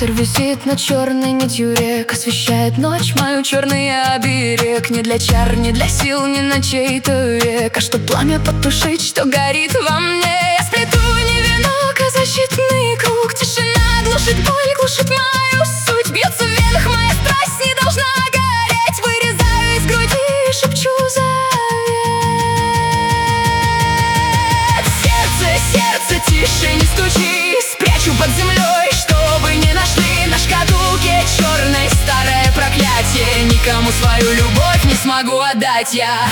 Ветер висит над черной нитью рек, освещает ночь мою черный оберег. Не для чар, не для сил, не на чей-то век, а чтоб пламя потушить, что горит во мне. Я сплету не венок, а защитный круг. Тишина глушит боль, глушит мою суть. Бьется в венах моя страсть, не должна гореть. Вырезаю из груди и шепчу завет. Сердце, тише, не стучи, спрячу под землей, чтобы не нашли на шкатулке черной старое проклятие. Никому свою любовь не смогу отдать я.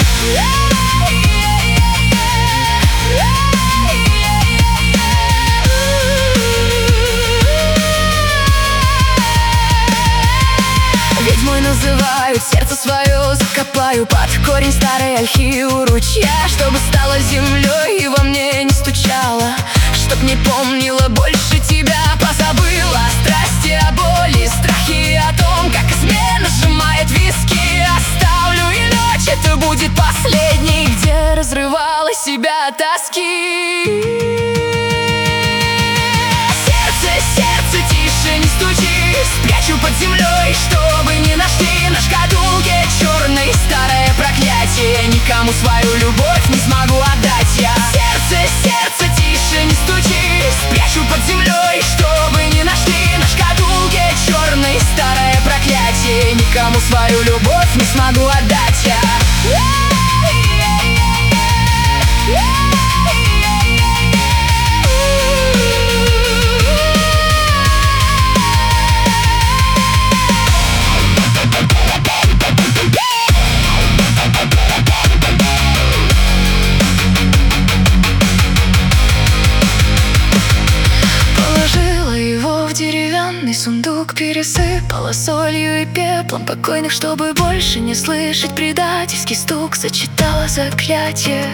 Ведьмой называют, сердце свое закопаю под корень старой ольхи у ручья, чтобы стало землей и во мне не стучало, чтоб не помнила больше тебя, позабыла о страсти, о боли, страхе, о том, как измена сжимает виски. Оставлю, и ночь это будет последней, где разрывала себя от тоски. Сердце, тише, не стучи, спрячу под землей, чтобы не нашли на шкатулке черной старое проклятие. Никому свою любовь не смогу отдать я. Сердце, тише, не стучи, спрячу под землей, чтобы не нашли на шкатулке черной старое проклятие. Никому свою любовь не смогу отдать я. Сундук пересыпала солью и пеплом покойных, чтобы больше не слышать предательский стук. Зачитала заклятие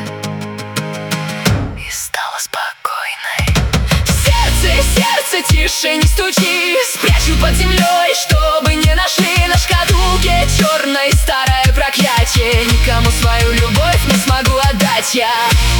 и стала спокойной. Сердце, тише, не стучи, спрячу под землей, чтобы не нашли на шкатулке черной старое проклятие. Никому свою любовь не смогу отдать я.